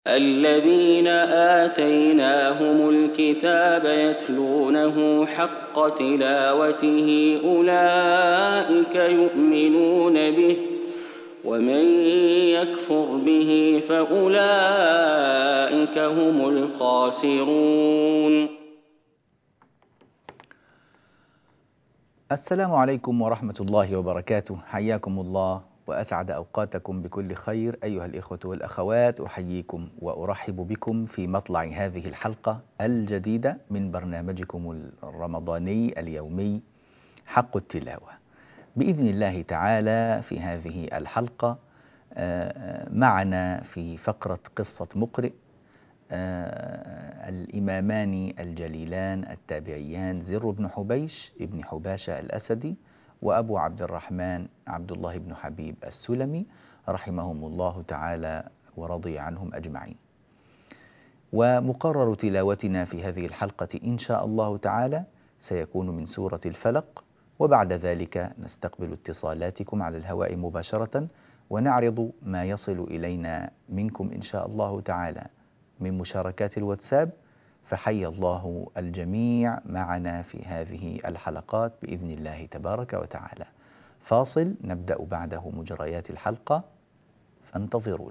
الذين آتيناهم الكتاب يتلونه حق تلاوته أولئك يؤمنون به ومن يكفر به فأولئك هم الخاسرون. السلام عليكم ورحمة الله وبركاته، حياكم الله وأسعد أوقاتكم بكل خير أيها الإخوة والأخوات. أحييكم وأرحب بكم في مطلع هذه الحلقة الجديدة من برنامجكم الرمضاني اليومي حق التلاوة. بإذن الله تعالى في هذه الحلقة معنا في فقرة قصة مقرئ الإمامان الجليلان التابعيان زر بن حبيش ابن حباشة الأسدي وأبو عبد الرحمن عبد الله بن حبيب السلمي رحمهم الله تعالى ورضي عنهم أجمعين. ومقرر تلاوتنا في هذه الحلقة إن شاء الله تعالى سيكون من سورة الفلق، وبعد ذلك نستقبل اتصالاتكم على الهواء مباشرة ونعرض ما يصل إلينا منكم إن شاء الله تعالى من مشاركات الواتساب. فحي الله الجميع معنا في هذه الحلقات بإذن الله تبارك وتعالى. فاصل نبدأ بعده مجريات الحلقة، فانتظرونا.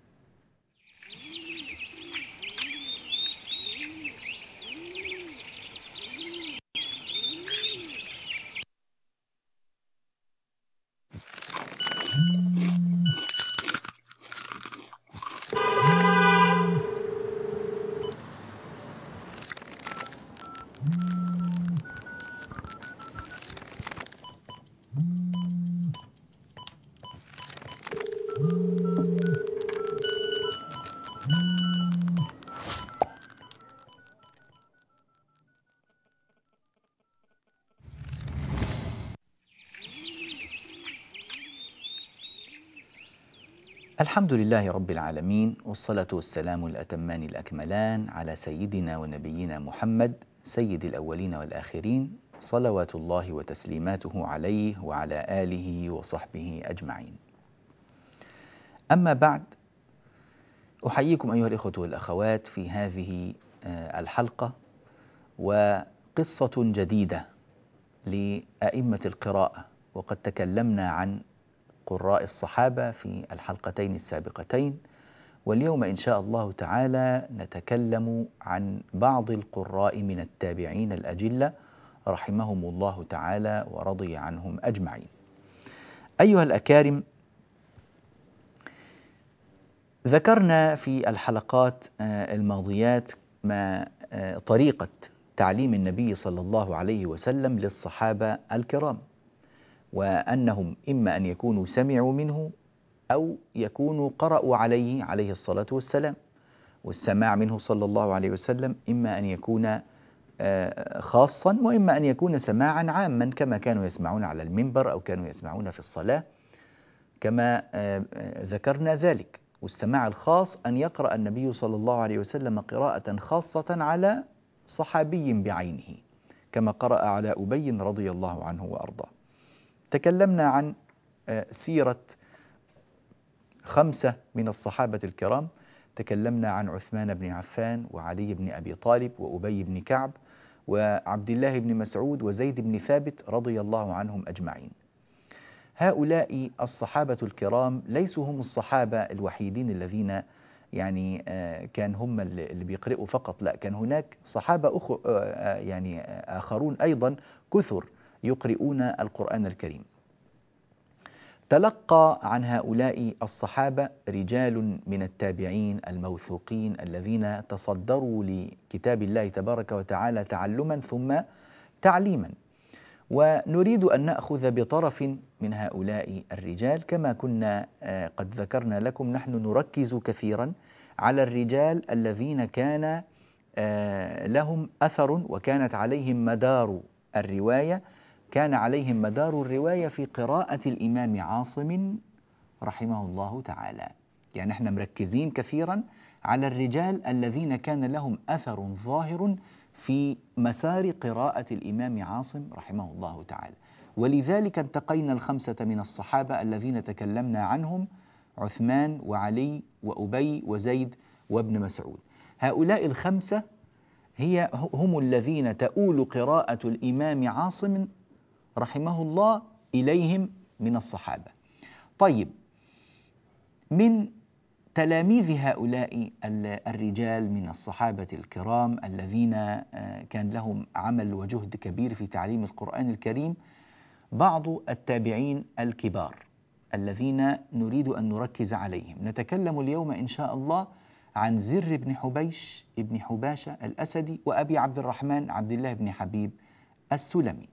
الحمد لله رب العالمين، والصلاة والسلام الأتمان الأكملان على سيدنا ونبينا محمد سيد الأولين والآخرين، صلوات الله وتسليماته عليه وعلى آله وصحبه أجمعين. أما بعد، أحييكم أيها الإخوة والأخوات في هذه الحلقة وقصة جديدة لأئمة القراءة. وقد تكلمنا عن قراء الصحابة في الحلقتين السابقتين، واليوم إن شاء الله تعالى نتكلم عن بعض القراء من التابعين الأجلة رحمهم الله تعالى ورضي عنهم أجمعين. أيها الأكارم، ذكرنا في الحلقات الماضيات ما طريقة تعليم النبي صلى الله عليه وسلم للصحابة الكرام، وأنهم إما أن يكونوا سمعوا منه أو يكونوا قرأوا عليه الصلاة والسلام. والسماع منه صلى الله عليه وسلم إما أن يكون خاصا وإما أن يكون سماعا عاما، كما كانوا يسمعون على المنبر أو كانوا يسمعون في الصلاة كما ذكرنا ذلك. والسماع الخاص أن يقرأ النبي صلى الله عليه وسلم قراءة خاصة على صحابي بعينه، كما قرأ على أبي رضي الله عنه وأرضاه. تكلمنا عن سيرة 5 من الصحابة الكرام، تكلمنا عن عثمان بن عفان وعلي بن أبي طالب وأبي بن كعب وعبد الله بن مسعود وزيد بن ثابت رضي الله عنهم أجمعين. هؤلاء الصحابة الكرام ليسوا هم الصحابة الوحيدين الذين كان هم اللي بيقرأوا فقط، لا، كان هناك صحابة آخرون أيضا كثر يقرؤون القرآن الكريم. تلقى عن هؤلاء الصحابة رجال من التابعين الموثوقين الذين تصدروا لكتاب الله تبارك وتعالى تعلما ثم تعليما، ونريد أن نأخذ بطرف من هؤلاء الرجال. كما كنا قد ذكرنا لكم، نحن نركز كثيرا على الرجال الذين كان لهم أثر وكانت عليهم مدار الرواية، كان عليهم مدار الرواية في قراءة الإمام عاصم رحمه الله تعالى. يعني احنا مركزين كثيرا على الرجال الذين كان لهم أثر ظاهر في مسار قراءة الإمام عاصم رحمه الله تعالى. ولذلك انتقينا 5 من الصحابة الذين تكلمنا عنهم: عثمان وعلي وأبي وزيد وابن مسعود. هؤلاء الخمسة هم الذين تؤول قراءة الإمام عاصم رحمه الله إليهم من الصحابة. طيب، من تلاميذ هؤلاء الرجال من الصحابة الكرام الذين كان لهم عمل وجهد كبير في تعليم القرآن الكريم بعض التابعين الكبار الذين نريد أن نركز عليهم. نتكلم اليوم إن شاء الله عن زر بن حبيش بن حباشة الأسدي وأبي عبد الرحمن عبد الله بن حبيب السلمي.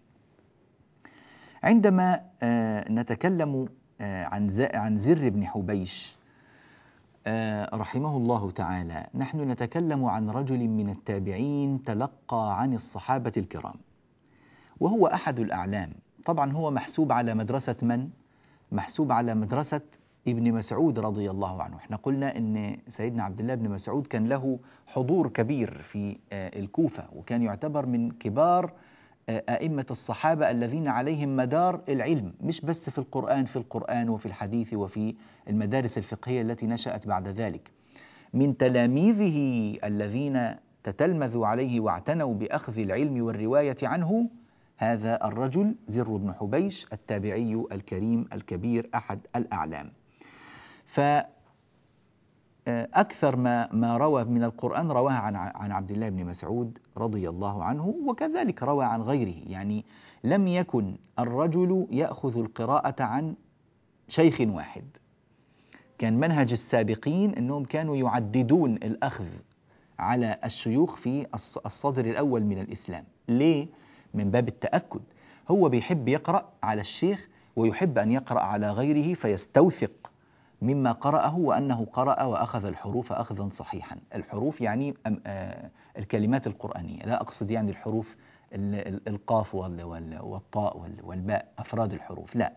عندما نتكلم عن زر بن حبيش رحمه الله تعالى، نحن نتكلم عن رجل من التابعين تلقى عن الصحابة الكرام، وهو أحد الأعلام. طبعا هو محسوب على مدرسة من؟ محسوب على مدرسة ابن مسعود رضي الله عنه. احنا قلنا ان سيدنا عبد الله بن مسعود كان له حضور كبير في الكوفة، وكان يعتبر من كبار أئمة الصحابة الذين عليهم مدار العلم، مش بس في القرآن وفي الحديث وفي المدارس الفقهية التي نشأت بعد ذلك. من تلاميذه الذين تتلمذوا عليه واعتنوا بأخذ العلم والرواية عنه هذا الرجل زر بن حبيش التابعي الكريم الكبير أحد الأعلام. فأكثر ما روى من القرآن رواه عن عبد الله بن مسعود رضي الله عنه، وكذلك روى عن غيره. يعني لم يكن الرجل يأخذ القراءة عن شيخ واحد. كان منهج السابقين أنهم كانوا يعددون الأخذ على الشيوخ في الصدر الأول من الإسلام. ليه؟ من باب التأكد. هو بيحب يقرأ على الشيخ ويحب أن يقرأ على غيره فيستوثق مما قرأه وأنه قرأ وأخذ الحروف أخذا صحيحا. الحروف يعني الكلمات القرآنية، لا أقصد يعني الحروف القاف والطاء والباء أفراد الحروف، لا.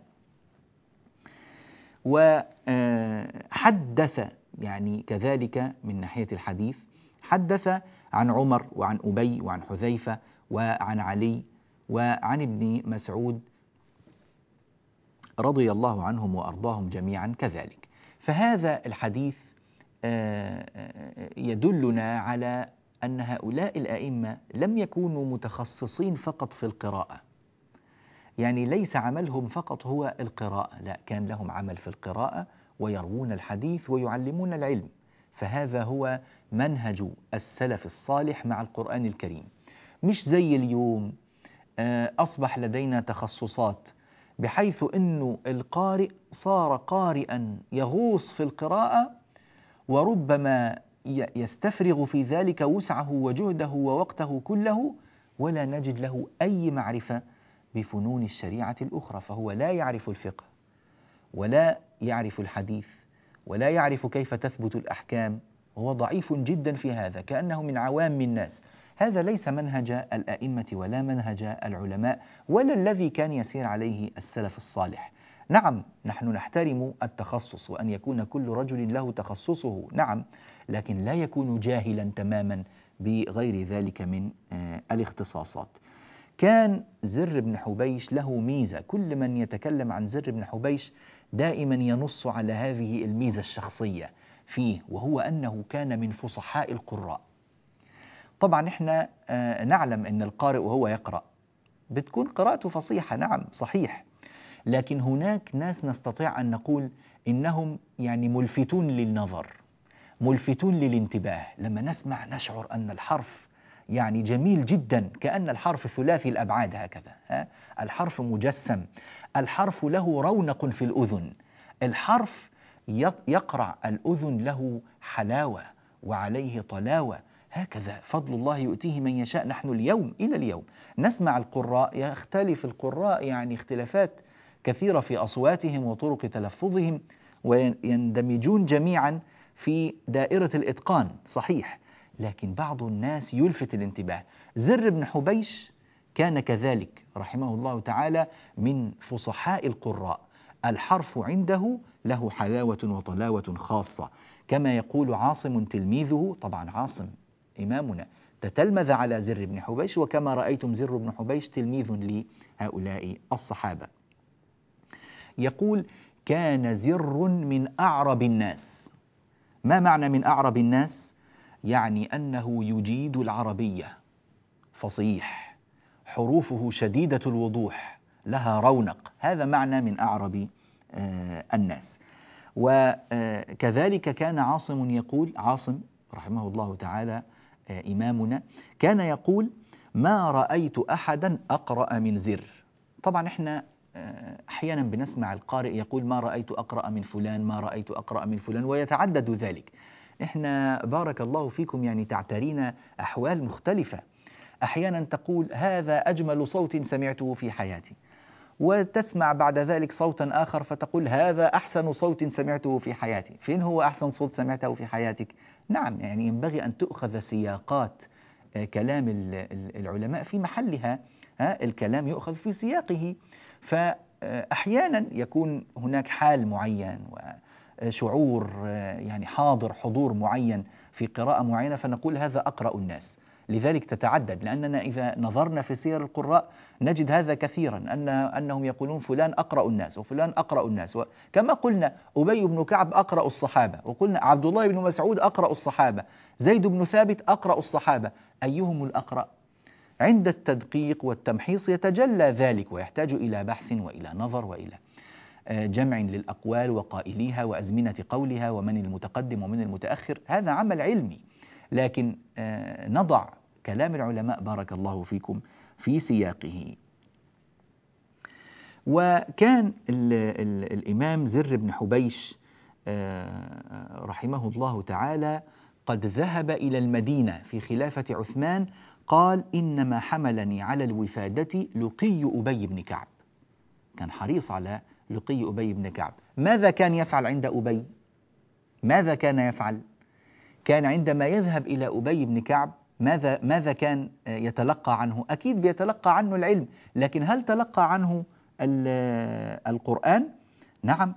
وحدث يعني كذلك من ناحية الحديث، حدث عن عمر وعن أبي وعن حذيفة وعن علي وعن ابن مسعود رضي الله عنهم وأرضاهم جميعا كذلك. فهذا الحديث يدلنا على أن هؤلاء الأئمة لم يكونوا متخصصين فقط في القراءة، يعني ليس عملهم فقط هو القراءة، لا، كان لهم عمل في القراءة ويروون الحديث ويعلمون العلم. فهذا هو منهج السلف الصالح مع القرآن الكريم. مش زي اليوم أصبح لدينا تخصصات بحيث أنه القارئ صار قارئا يغوص في القراءة وربما يستفرغ في ذلك وسعه وجهده ووقته كله، ولا نجد له أي معرفة بفنون الشريعة الأخرى. فهو لا يعرف الفقه ولا يعرف الحديث ولا يعرف كيف تثبت الأحكام، هو ضعيف جدا في هذا، كأنه من عوام الناس. هذا ليس منهج الأئمة ولا منهج العلماء ولا الذي كان يسير عليه السلف الصالح. نعم، نحن نحترم التخصص وأن يكون كل رجل له تخصصه، نعم، لكن لا يكون جاهلا تماما بغير ذلك من الاختصاصات. كان زر بن حبيش له ميزة، كل من يتكلم عن زر بن حبيش دائما ينص على هذه الميزة الشخصية فيه، وهو أنه كان من فصحاء القراء. طبعا احنا نعلم أن القارئ وهو يقرأ بتكون قراءته فصيحة، نعم صحيح، لكن هناك ناس نستطيع أن نقول إنهم يعني ملفتون للنظر، ملفتون للانتباه. لما نسمع نشعر أن الحرف يعني جميل جدا، كأن الحرف ثلاثي الأبعاد هكذا، الحرف مجسم، الحرف له رونق في الأذن، الحرف يقرع الأذن له حلاوة وعليه طلاوة، هكذا فضل الله يؤتيه من يشاء. نحن اليوم إلى اليوم نسمع القراء، يختلف القراء يعني اختلافات كثيرة في أصواتهم وطرق تلفظهم، ويندمجون جميعا في دائرة الإتقان، صحيح، لكن بعض الناس يلفت الانتباه. زر بن حبيش كان كذلك رحمه الله تعالى من فصحاء القراء، الحرف عنده له حلاوة وطلاوة خاصة، كما يقول عاصم تلميذه. طبعا عاصم إمامنا تتلمذ على زر بن حبيش، وكما رأيتم زر بن حبيش تلميذ لهؤلاء الصحابة. يقول: كان زر من أعرب الناس. ما معنى من أعرب الناس؟ يعني أنه يجيد العربية، فصيح، حروفه شديدة الوضوح، لها رونق. هذا معنى من أعرب الناس. وكذلك كان عاصم يقول، عاصم رحمه الله تعالى إمامنا، كان يقول: ما رأيت أحدا أقرأ من زر. طبعا احنا أحيانا بنسمع القارئ يقول: ما رأيت أقرأ من فلان، ما رأيت أقرأ من فلان، ويتعدد ذلك. احنا بارك الله فيكم يعني تعترينا أحوال مختلفة. أحيانا تقول: هذا أجمل صوت سمعته في حياتي، وتسمع بعد ذلك صوتا آخر فتقول: هذا أحسن صوت سمعته في حياتي. فين هو أحسن صوت سمعته في حياتك؟ نعم، يعني ينبغي أن تؤخذ سياقات كلام العلماء في محلها. الكلام يؤخذ في سياقه. فأحيانا يكون هناك حال معين وشعور يعني حضور معين في قراءة معينة، فنقول: هذا أقرأ الناس. لذلك تتعدد، لأننا إذا نظرنا في سير القراء نجد هذا كثيرا، أنهم يقولون فلان أقرأ الناس وفلان أقرأ الناس. كما قلنا أبي بن كعب أقرأ الصحابة، وقلنا عبد الله بن مسعود أقرأ الصحابة، زيد بن ثابت أقرأ الصحابة. أيهم الأقرأ؟ عند التدقيق والتمحيص يتجلى ذلك، ويحتاج إلى بحث وإلى نظر وإلى جمع للأقوال وقائليها وأزمنة قولها ومن المتقدم ومن المتأخر. هذا عمل علمي، لكن نضع كلام العلماء بارك الله فيكم في سياقه. وكان الإمام زر بن حبيش رحمه الله تعالى قد ذهب إلى المدينة في خلافة عثمان. قال: إنما حملني على الوفادة لقي أبي بن كعب. كان حريص على لقي أبي بن كعب. ماذا كان يفعل عند أبي؟ ماذا كان يفعل؟ كان عندما يذهب إلى أبي بن كعب ماذا كان يتلقى عنه؟ أكيد بيتلقى عنه العلم، لكن هل تلقى عنه القرآن؟ نعم.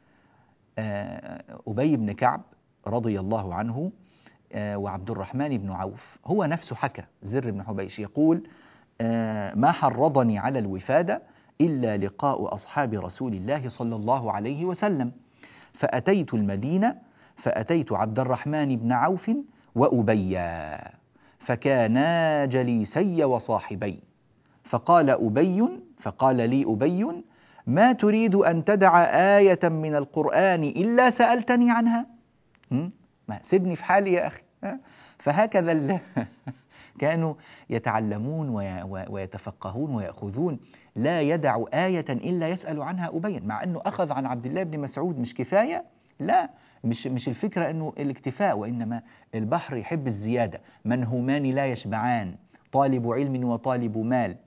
أبي بن كعب رضي الله عنه وعبد الرحمن بن عوف هو نفسه حكى، زر بن حبيش يقول: ما حرضني على الوفادة إلا لقاء أصحاب رسول الله صلى الله عليه وسلم، فأتيت المدينة فأتيت عبد الرحمن بن عوف وأبيا، فكانا جليسي وصاحبي، فقال لي أبي: ما تريد أن تدع آية من القرآن إلا سألتني عنها؟ ما سيبني في حالي يا أخي. فهكذا كانوا يتعلمون ويتفقهون ويأخذون. لا يدع آية إلا يسأل عنها أبي، مع أنه أخذ عن عبد الله بن مسعود مش كفاية؟ لا، مش الفكرة أنه الاكتفاء، وإنما البحر يحب الزيادة. منهومان لا يشبعان، طالب علم وطالب مال.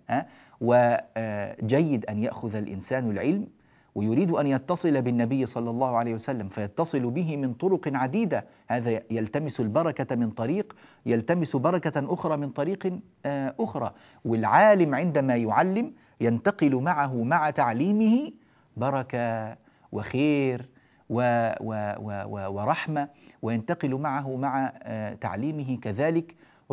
وجيد أن يأخذ الإنسان العلم ويريد أن يتصل بالنبي صلى الله عليه وسلم، فيتصل به من طرق عديدة. هذا يلتمس البركة من طريق، يلتمس بركة أخرى من طريق أخرى. والعالم عندما يعلم ينتقل معه مع تعليمه بركة وخير ورحمة، وينتقل معه مع تعليمه كذلك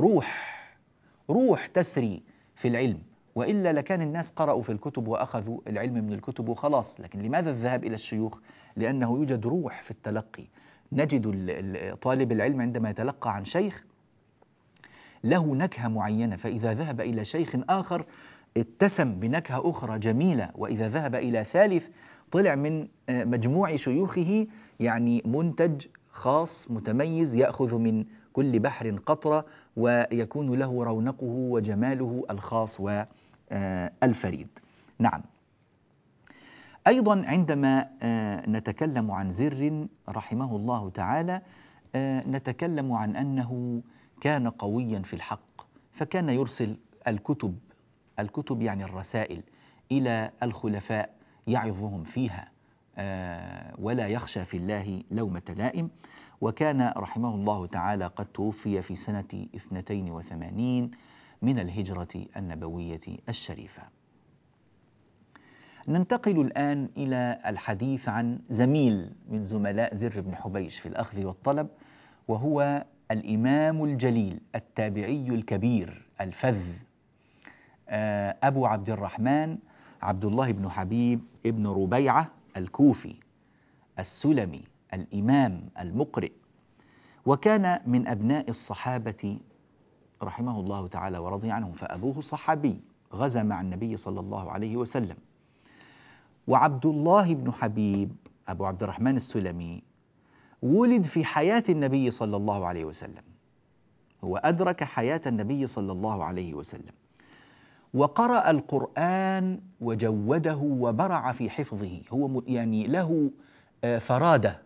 روح تسري في العلم. وإلا لكان الناس قرأوا في الكتب وأخذوا العلم من الكتب وخلاص. لكن لماذا الذهاب إلى الشيوخ؟ لأنه يوجد روح في التلقي. نجد طالب العلم عندما يتلقى عن شيخ له نكهة معينة، فإذا ذهب إلى شيخ آخر اتسم بنكهة أخرى جميلة، وإذا ذهب إلى ثالث طلع من مجموع شيوخه يعني منتج خاص متميز، يأخذ من كل بحر قطرة، ويكون له رونقه وجماله الخاص والفريد. نعم. أيضا عندما نتكلم عن زر رحمه الله تعالى نتكلم عن أنه كان قويا في الحق، فكان يرسل الكتب يعني الرسائل إلى الخلفاء يعظهم فيها ولا يخشى في الله لومة لائم. وكان رحمه الله تعالى قد توفي في سنة 82 من الهجرة النبوية الشريفة. ننتقل الآن إلى الحديث عن زميل من زملاء زر بن حبيش في الأخذ والطلب، وهو الإمام الجليل التابعي الكبير الفذ أبو عبد الرحمن عبد الله بن حبيب ابن ربيعة الكوفي السلمي الإمام المقرئ. وكان من أبناء الصحابة رحمه الله تعالى ورضي عنهم، فأبوه صحابي غزا مع النبي صلى الله عليه وسلم. وعبد الله بن حبيب أبو عبد الرحمن السلمي ولد في حياة النبي صلى الله عليه وسلم، هو أدرك حياة النبي صلى الله عليه وسلم، وقرأ القرآن وجوده وبرع في حفظه. هو يعني له فرادة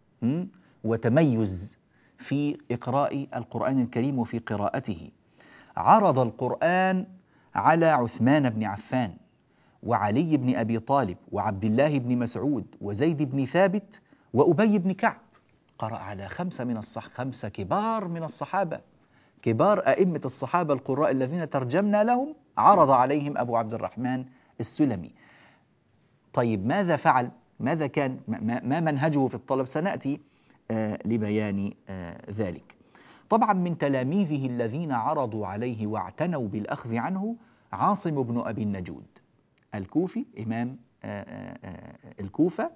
وتميز في إقراء القرآن الكريم وفي قراءته. عرض القرآن على عثمان بن عفان وعلي بن أبي طالب وعبد الله بن مسعود وزيد بن ثابت وأبي بن كعب. قرأ على خمسة كبار من الصحابة، كبار أئمة الصحابة القراء الذين ترجمنا لهم، عرض عليهم أبو عبد الرحمن السلمي. طيب ماذا فعل؟ ماذا كان؟ ما منهجه في الطلب؟ سنأتي لبيان ذلك. طبعا من تلاميذه الذين عرضوا عليه واعتنوا بالأخذ عنه عاصم بن أبي النجود الكوفي، إمام الكوفة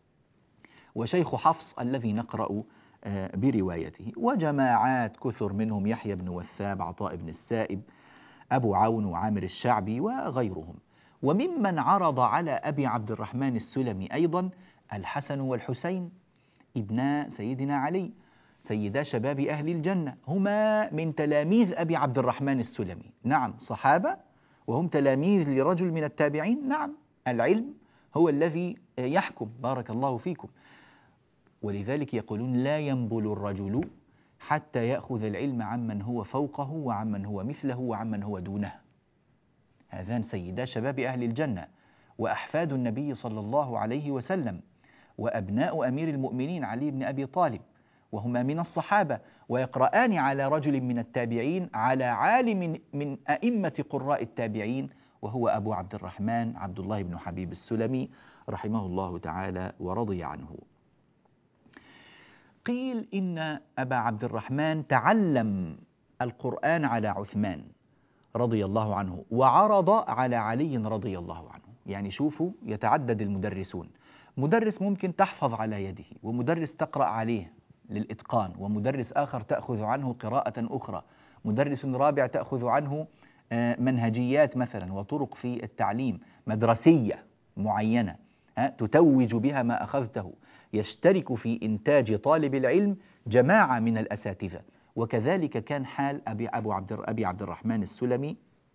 وشيخ حفص الذي نقرأ بروايته، وجماعات كثر منهم يحيى بن وثاب، عطاء بن السائب، أبو عون وعامر الشعبي وغيرهم. وممن عرض على أبي عبد الرحمن السلمي أيضا الحسن والحسين ابنا سيدنا علي، سيدا شباب أهل الجنة، هما من تلاميذ أبي عبد الرحمن السلمي. نعم صحابة وهم تلاميذ لرجل من التابعين. نعم العلم هو الذي يحكم، بارك الله فيكم. ولذلك يقولون لا ينبل الرجل حتى يأخذ العلم عمن هو فوقه وعمن هو مثله وعمن هو دونه. هذان سيدا شباب أهل الجنة وأحفاد النبي صلى الله عليه وسلم وأبناء أمير المؤمنين علي بن أبي طالب، وهما من الصحابة، ويقرآن على رجل من التابعين على عالم من أئمة قراء التابعين، وهو أبو عبد الرحمن عبد الله بن حبيب السلمي رحمه الله تعالى ورضي عنه. قيل إن أبا عبد الرحمن تعلم القرآن على عثمان رضي الله عنه وعرض على علي رضي الله عنه. يعني شوفوا يتعدد المدرسون، مدرس ممكن تحفظ على يده، ومدرس تقرأ عليه للإتقان، ومدرس آخر تأخذ عنه قراءة أخرى، مدرس رابع تأخذ عنه منهجيات مثلا وطرق في التعليم مدرسية معينة تتوج بها ما أخذته. يشترك في إنتاج طالب العلم جماعة من الأساتذة. وكذلك كان حال أبي عبد الرحمن السلمي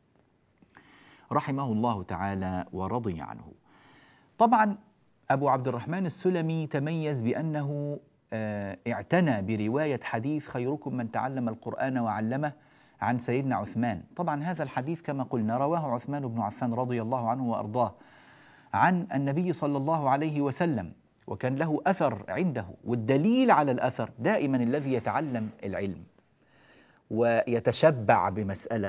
رحمه الله تعالى ورضي عنه. طبعا أبو عبد الرحمن السلمي تميز بأنه اعتنى برواية حديث خيركم من تعلم القرآن وعلمه عن سيدنا عثمان. طبعا هذا الحديث كما قلنا رواه عثمان بن عفان رضي الله عنه وأرضاه عن النبي صلى الله عليه وسلم، وكان له أثر عنده. والدليل على الأثر دائما الذي يتعلم العلم ويتشبع بمسألة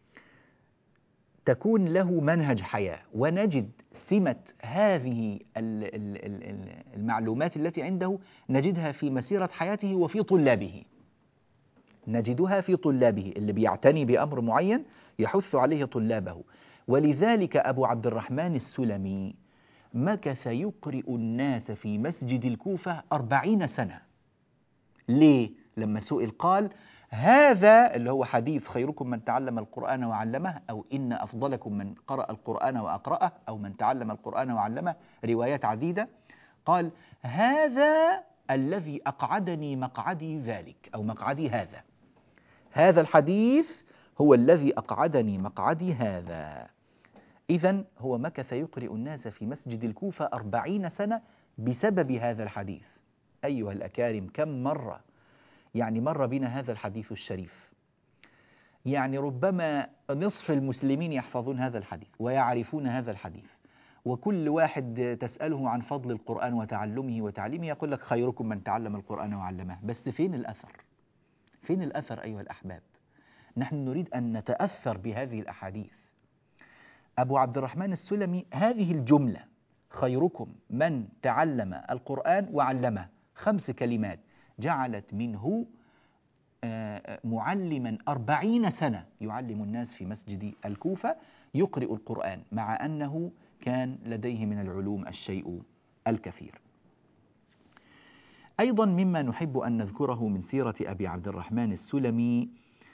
تكون له منهج حياة، ونجد سمة هذه المعلومات التي عنده نجدها في مسيرة حياته وفي طلابه. نجدها في طلابه، اللي بيعتني بأمر معين يحث عليه طلابه. ولذلك أبو عبد الرحمن السلمي مكث يقرئ الناس في مسجد الكوفة 40 سنة. ليه؟ لما سئل قال هذا اللي هو حديث خيركم من تعلم القرآن وعلمه، أو إن أفضلكم من قرأ القرآن وأقرأه، أو من تعلم القرآن وعلمه، روايات عديدة. قال هذا الذي أقعدني مقعدي ذلك، أو مقعدي هذا، هذا الحديث هو الذي أقعدني مقعدي هذا. إذن هو مكث يقرئ الناس في مسجد الكوفة 40 سنة بسبب هذا الحديث. أيها الأكارم كم مرة يعني مر بنا هذا الحديث الشريف، يعني ربما نصف المسلمين يحفظون هذا الحديث ويعرفون هذا الحديث، وكل واحد تسأله عن فضل القرآن وتعلمه وتعليمه يقول لك خيركم من تعلم القرآن وعلمه. بس فين الأثر؟ فين الأثر أيها الأحباب؟ نحن نريد أن نتأثر بهذه الأحاديث. أبو عبد الرحمن السلمي هذه الجملة خيركم من تعلم القرآن وعلمه 5 كلمات جعلت منه معلما 40 سنة يعلم الناس في مسجد الكوفة يقرئ القرآن، مع أنه كان لديه من العلوم الشيء الكثير. أيضا مما نحب أن نذكره من سيرة أبي عبد الرحمن السلمي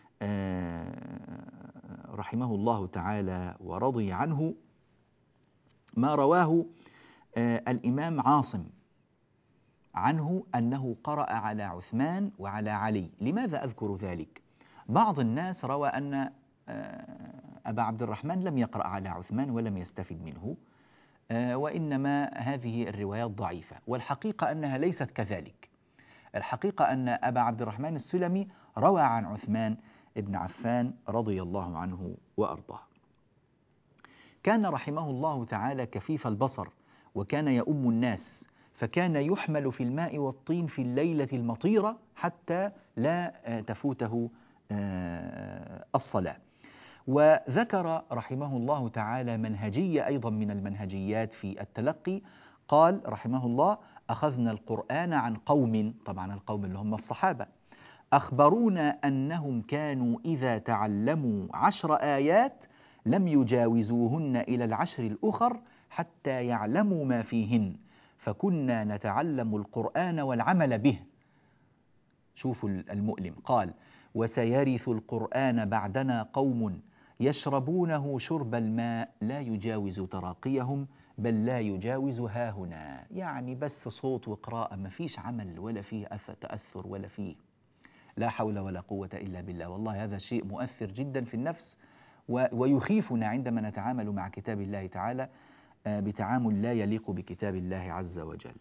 رحمه الله تعالى ورضي عنه ما رواه الإمام عاصم عنه أنه قرأ على عثمان وعلى علي. لماذا أذكر ذلك؟ بعض الناس روى أن أبا عبد الرحمن لم يقرأ على عثمان ولم يستفد منه، وإنما هذه الروايات ضعيفة، والحقيقة أنها ليست كذلك. الحقيقة أن أبا عبد الرحمن السلمي روى عن عثمان ابن عفان رضي الله عنه وأرضاه. كان رحمه الله تعالى كفيف البصر، وكان يؤم الناس، فكان يحمل في الماء والطين في الليلة المطيرة حتى لا تفوته الصلاة. وذكر رحمه الله تعالى منهجية أيضا من المنهجيات في التلقي. قال رحمه الله: أخذنا القرآن عن قوم، طبعا القوم اللي هم الصحابة، أخبرونا أنهم كانوا إذا تعلموا 10 آيات لم يجاوزوهن إلى 10 الأخر حتى يعلموا ما فيهن، فكنا نتعلم القرآن والعمل به. شوفوا المؤلم، قال: وسيرث القرآن بعدنا قوم يشربونه شرب الماء لا يجاوز تراقيهم بل لا يجاوز هاهنا. يعني بس صوت وقراءة، ما فيش عمل ولا فيه تأثر ولا فيه لا حول ولا قوة إلا بالله. والله هذا شيء مؤثر جدا في النفس، ويخيفنا عندما نتعامل مع كتاب الله تعالى بتعامل لا يليق بكتاب الله عز وجل.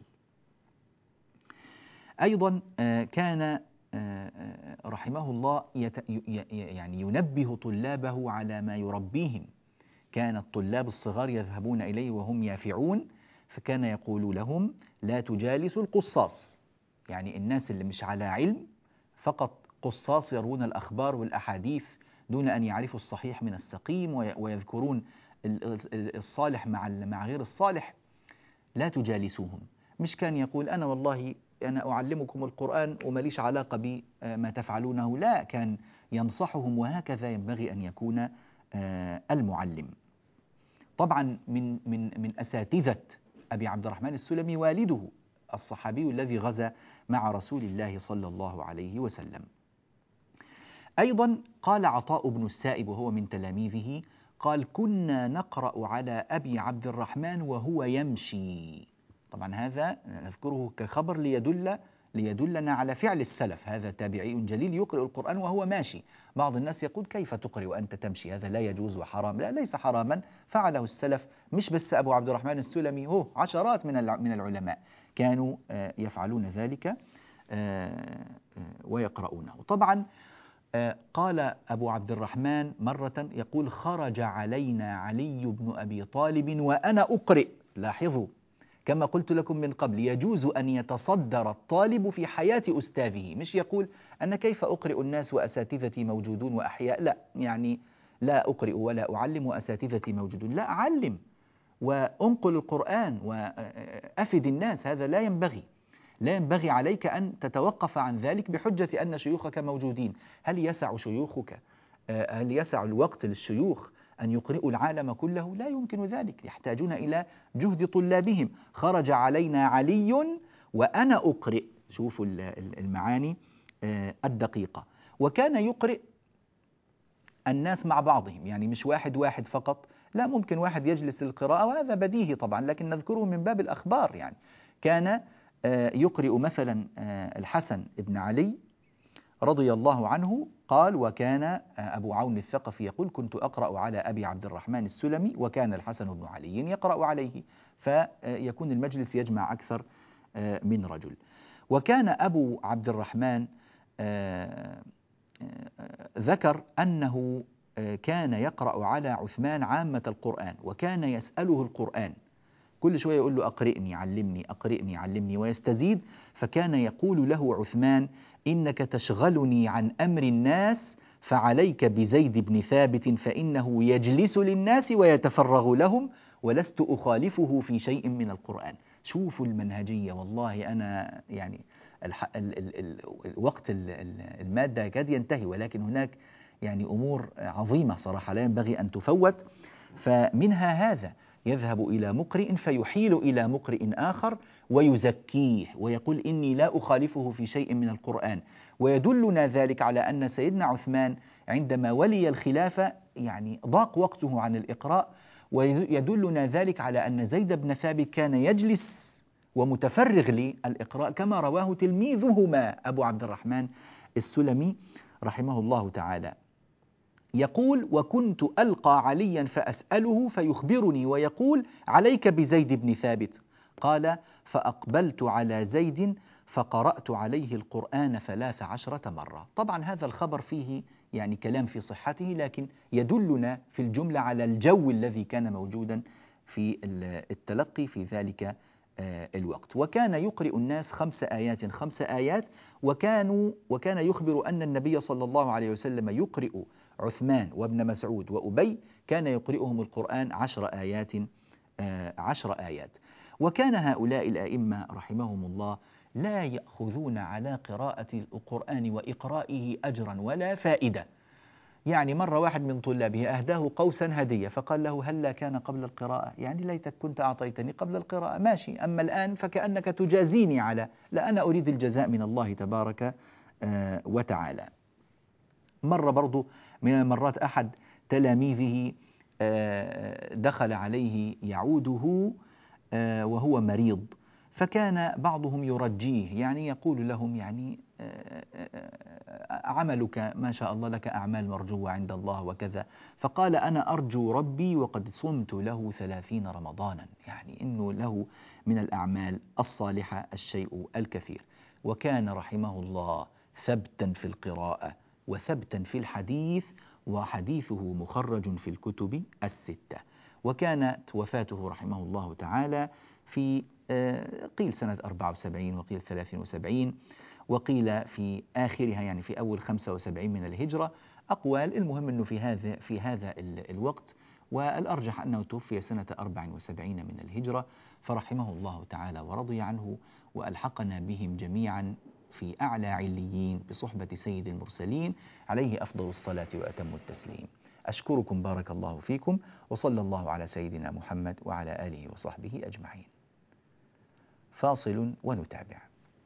أيضا كان رحمه الله يعني ينبه طلابه على ما يربيهم. كان الطلاب الصغار يذهبون إليه وهم يافعون، فكان يقول لهم: لا تجالسوا القصاص، يعني الناس اللي مش على علم، فقط قصاص يروون الأخبار والأحاديث دون أن يعرفوا الصحيح من السقيم، ويذكرون الصالح مع غير الصالح، لا تجالسوهم. مش كان يقول: أنا والله أنا أعلمكم القرآن ومليش علاقة بما تفعلونه، لا، كان ينصحهم، وهكذا ينبغي أن يكون المعلم. طبعا من أساتذة أبي عبد الرحمن السلمي والده الصحابي الذي غزا مع رسول الله صلى الله عليه وسلم. أيضا قال عطاء بن السائب وهو من تلاميذه، قال: كنا نقرأ على أبي عبد الرحمن وهو يمشي. طبعا هذا نذكره كخبر ليدلنا على فعل السلف. هذا تابعي جليل يقرأ القرآن وهو ماشي. بعض الناس يقول: كيف تقرأ وأنت تمشي؟ هذا لا يجوز وحرام. لا، ليس حراما، فعله السلف، مش بس أبو عبد الرحمن السلمي، هو عشرات من العلماء كانوا يفعلون ذلك ويقرؤونه. طبعا قال أبو عبد الرحمن مرة يقول: خرج علينا علي بن أبي طالب وأنا أقرئ. لاحظوا كما قلت لكم من قبل، يجوز أن يتصدر الطالب في حياة أستاذه، مش يقول: أنا كيف أقرئ الناس وأساتذتي موجودون وأحياء. لا، يعني لا أقرئ ولا أعلم وأساتذتي موجودون، لا، أعلم وأنقل القرآن وأفد الناس. هذا لا ينبغي عليك أن تتوقف عن ذلك بحجة أن شيوخك موجودين. هل يسع شيوخك، هل يسع الوقت للشيوخ أن يقرئوا العالم كله؟ لا يمكن ذلك، يحتاجون إلى جهد طلابهم. خرج علينا علي وأنا أقرئ. شوفوا المعاني الدقيقة. وكان يقرئ الناس مع بعضهم، يعني مش واحد فقط، لا، ممكن واحد يجلس للقراءة وهذا بديهي طبعا، لكن نذكره من باب الأخبار. يعني كان يقرئ مثلا الحسن بن علي رضي الله عنه، قال: وكان أبو عون الثقفي يقول: كنت أقرأ على أبي عبد الرحمن السلمي وكان الحسن بن علي يقرأ عليه، فيكون المجلس يجمع أكثر من رجل. وكان أبو عبد الرحمن ذكر أنه كان يقرأ على عثمان عامة القرآن، وكان يسأله القرآن كل شوية، يقول له: أقرئني علمني، أقرئني علمني، ويستزيد. فكان يقول له عثمان: إنك تشغلني عن أمر الناس، فعليك بزيد بن ثابت فإنه يجلس للناس ويتفرغ لهم، ولست أخالفه في شيء من القرآن. شوفوا المنهجية. والله أنا يعني الوقت المادة قد ينتهي، ولكن هناك يعني أمور عظيمة صراحة لا ينبغي أن تفوت. فمنها هذا، يذهب إلى مقرئ فيحيل إلى مقرئ آخر ويزكيه ويقول إني لا أخالفه في شيء من القرآن. ويدلنا ذلك على أن سيدنا عثمان عندما ولي الخلافة يعني ضاق وقته عن الإقراء، ويدلنا ذلك على أن زيد بن ثابت كان يجلس ومتفرغ للإقراء كما رواه تلميذهما أبو عبد الرحمن السلمي رحمه الله تعالى. يقول: وكنت ألقى عليا فأسأله فيخبرني ويقول: عليك بزيد بن ثابت. قال: فأقبلت على زيد فقرأت عليه القرآن 13 مرة. طبعا هذا الخبر فيه يعني كلام في صحته، لكن يدلنا في الجملة على الجو الذي كان موجودا في التلقي في ذلك الوقت. وكان يقرئ الناس 5 آيات 5 آيات، وكان يخبر أن النبي صلى الله عليه وسلم يقرئ عثمان وابن مسعود وأبي، كان يقرئهم القرآن 10 آيات 10 آيات. وكان هؤلاء الأئمة رحمهم الله لا يأخذون على قراءة القرآن وإقرائه أجرا ولا فائدة. يعني مرة واحد من طلابه أهداه قوسا هدية فقال له: هل لا كان قبل القراءة؟ يعني ليتك كنت أعطيتني قبل القراءة، ماشي، أما الآن فكأنك تجازيني على، لا، أنا أريد الجزاء من الله تبارك وتعالى. مرة برضو من المرات أحد تلاميذه دخل عليه يعوده وهو مريض، فكان بعضهم يرجيه، يعني يقول لهم يعني عملك ما شاء الله لك أعمال مرجوة عند الله وكذا. فقال: أنا أرجو ربي وقد صمت له 30 رمضانا، يعني إنه له من الأعمال الصالحة الشيء الكثير. وكان رحمه الله ثبتا في القراءة وثبتا في الحديث، وحديثه مخرج في الكتب ال6. وكانت وفاته رحمه الله تعالى في قيل سنة 74 وقيل 73 وقيل في آخرها يعني في أول 75 من الهجرة، أقوال. المهم أنه في هذا الوقت، والأرجح أنه توفي سنة 74 من الهجرة، فرحمه الله تعالى ورضي عنه، وألحقنا بهم جميعا في أعلى عليين بصحبة سيد المرسلين عليه أفضل الصلاة وأتم التسليم. أشكركم، بارك الله فيكم، وصلى الله على سيدنا محمد وعلى آله وصحبه أجمعين. فاصل ونتابع.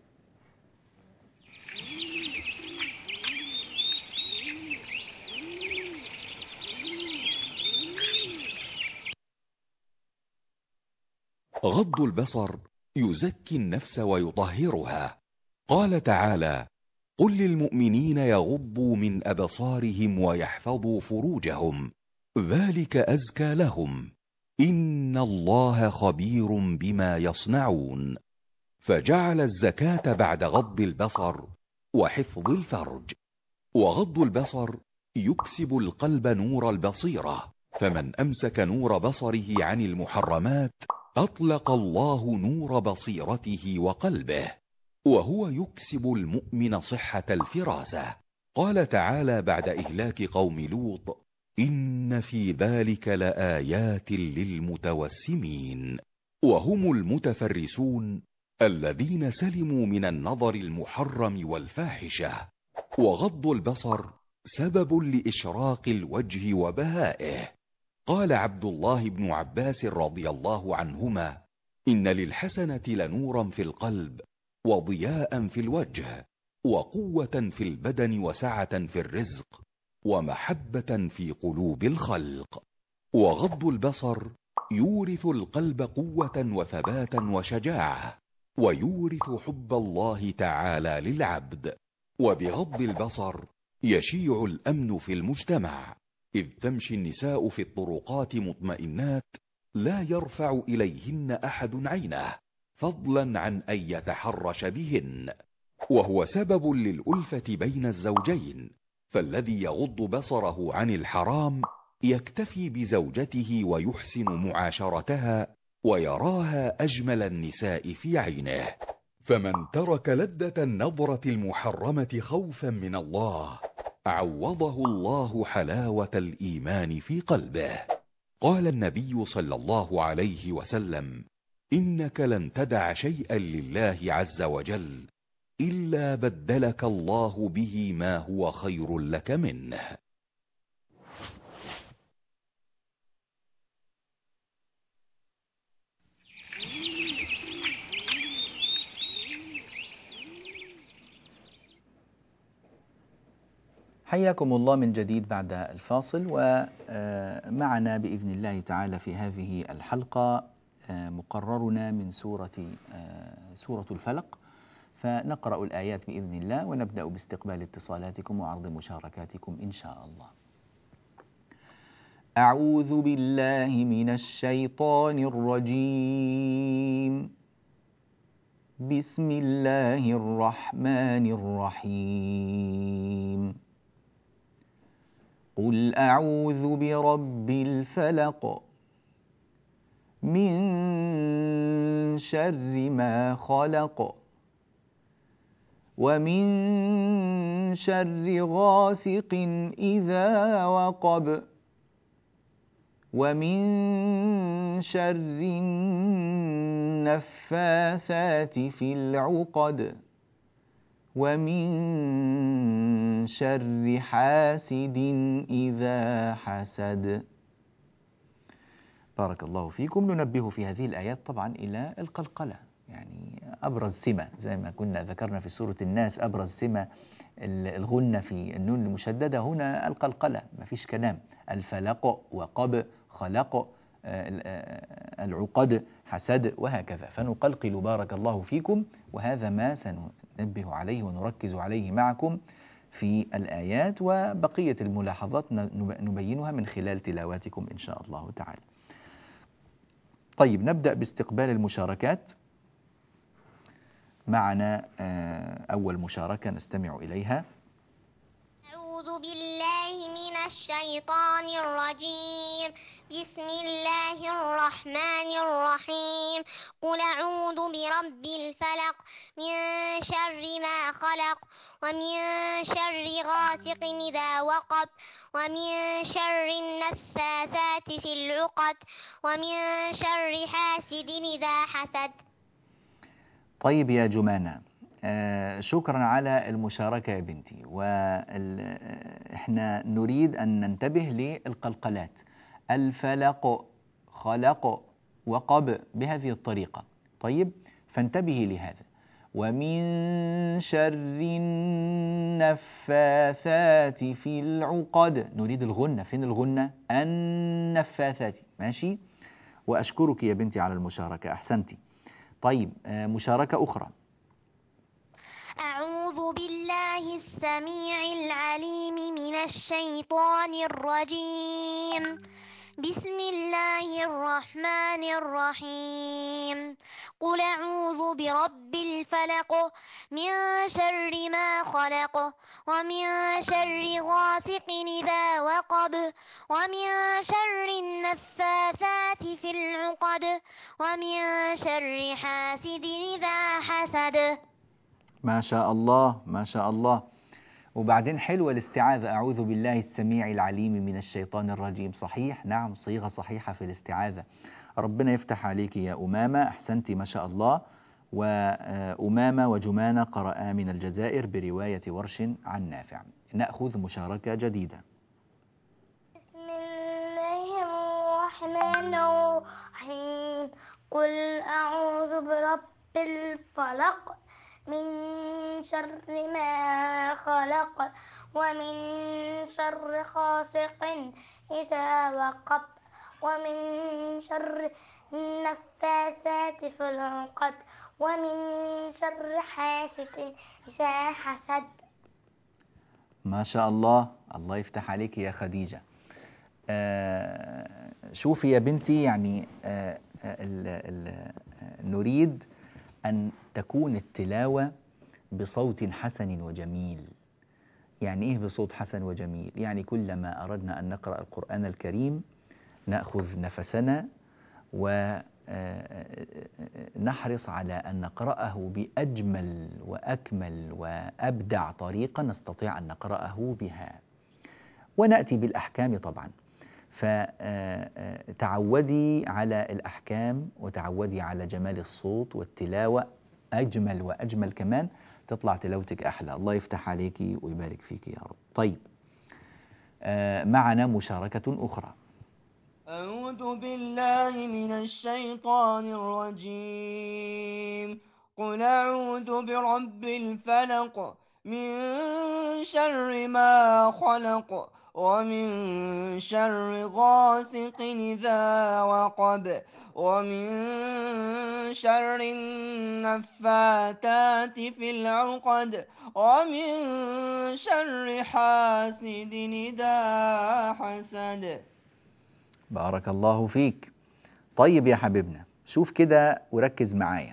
غض البصر يزكي النفس ويطهرها. قال تعالى: قل للمؤمنين يغضوا من أبصارهم ويحفظوا فروجهم ذلك أزكى لهم إن الله خبير بما يصنعون. فجعل الزكاة بعد غض البصر وحفظ الفرج. وغض البصر يكسب القلب نور البصيرة، فمن أمسك نور بصره عن المحرمات أطلق الله نور بصيرته وقلبه، وهو يكسب المؤمن صحة الفراسة. قال تعالى بعد إهلاك قوم لوط: إن في ذلك لآيات للمتوسمين. وهم المتفرسون الذين سلموا من النظر المحرم والفاحشة. وغض البصر سبب لإشراق الوجه وبهائه. قال عبد الله بن عباس رضي الله عنهما: إن للحسنة لنورا في القلب، وضياء في الوجه، وقوة في البدن، وسعة في الرزق، ومحبة في قلوب الخلق. وغض البصر يورث القلب قوة وثباتا وشجاعة، ويورث حب الله تعالى للعبد. وبغض البصر يشيع الأمن في المجتمع، إذ تمشي النساء في الطرقات مطمئنات لا يرفع إليهن أحد عينه، فضلا عن أن يتحرش بهن. وهو سبب للألفة بين الزوجين، فالذي يغض بصره عن الحرام يكتفي بزوجته ويحسن معاشرتها، ويراها أجمل النساء في عينه. فمن ترك لذة النظرة المحرمة خوفا من الله عوضه الله حلاوة الإيمان في قلبه. قال النبي صلى الله عليه وسلم: إنك لن تدع شيئا لله عز وجل إلا بدلك الله به ما هو خير لك منه. حياكم الله من جديد بعد الفاصل، ومعنا بإذن الله تعالى في هذه الحلقة مقررنا من سورة الفلق، فنقرأ الآيات بإذن الله ونبدأ باستقبال اتصالاتكم وعرض مشاركاتكم إن شاء الله. أعوذ بالله من الشيطان الرجيم. بسم الله الرحمن الرحيم. قل أعوذ برب الفلق من شر ما خلق ومن شر غاسق إذا وقب ومن شر النفاثات في العقد ومن شر حاسد إذا حسد. بارك الله فيكم. ننبه في هذه الآيات طبعا إلى القلقلة، يعني أبرز سمة زي ما كنا ذكرنا في سورة الناس، أبرز سمة الغنة في النون المشددة هنا القلقلة، ما فيش كلام. الفلق وقب خلق العقد حسد وهكذا، فنقلقل بارك الله فيكم، وهذا ما سننبه عليه ونركز عليه معكم في الآيات، وبقية الملاحظات نبينها من خلال تلاواتكم إن شاء الله تعالى. طيب، نبدأ باستقبال المشاركات. معنا أول مشاركة نستمع إليها. أعوذ بالله من الشيطان الرجيم. بسم الله الرحمن الرحيم. قل أعوذ برب الفلق من شر ما خلق ومن شر غاسق إذا وقب ومن شر النفاثات في العقد ومن شر حاسد إذا حسد. طيب يا جمانة، شكرا على المشاركة يا بنتي، وإحنا نريد أن ننتبه للقلقلات. الفلق خلق وقب بهذه الطريقة. طيب، فانتبهي لهذا. ومن شر النفاثات في العقد، نريد الغنة. فين الغنة؟ النفاثات. ماشي، وأشكرك يا بنتي على المشاركة، أحسنتي. طيب، مشاركة أخرى. أعوذ بالله السميع العليم من الشيطان الرجيم. بسم الله الرحمن الرحيم. قل أعوذ برب الفلق من شر ما خلق ومن شر غاسق إذا وقب ومن شر النفاثات في العقد ومن شر حاسد إذا حسد. ما شاء الله ما شاء الله. وبعدين حلوة الاستعاذة، أعوذ بالله السميع العليم من الشيطان الرجيم. صحيح، نعم، صيغة صحيحة في الاستعاذة. ربنا يفتح عليك يا أمامة، أحسنتي ما شاء الله. وأمامة وجمانة قرأ من الجزائر برواية ورش عن نافع. نأخذ مشاركة جديدة. بسم الله الرحمن الرحيم. قل أعوذ برب الفلق من شر ما خلق ومن شر غاسق إذا وقب ومن شر النفاثات في العقد ومن شر حاسد إذا حسد. ما شاء الله، الله يفتح عليك يا خديجة. شوفي يا بنتي، يعني نريد أن تكون التلاوة بصوت حسن وجميل. يعني إيه بصوت حسن وجميل؟ يعني كلما أردنا أن نقرأ القرآن الكريم نأخذ نفسنا ونحرص على أن نقرأه بأجمل وأكمل وأبدع طريقة نستطيع أن نقرأه بها، ونأتي بالأحكام طبعا. فتعودي على الأحكام وتعودي على جمال الصوت والتلاوة، أجمل وأجمل كمان تطلع تلاوتك أحلى. الله يفتح عليكي ويبارك فيك يا رب. طيب، معنا مشاركة أخرى. أعوذ بالله من الشيطان الرجيم. قل أعوذ برب الفلق من شر ما خلق ومن شر غاسق إذا وقب ومن شر النفاثات في العقد ومن شر حاسد إذا حسد. بارك الله فيك. طيب يا حبيبنا، شوف كده وركز معايا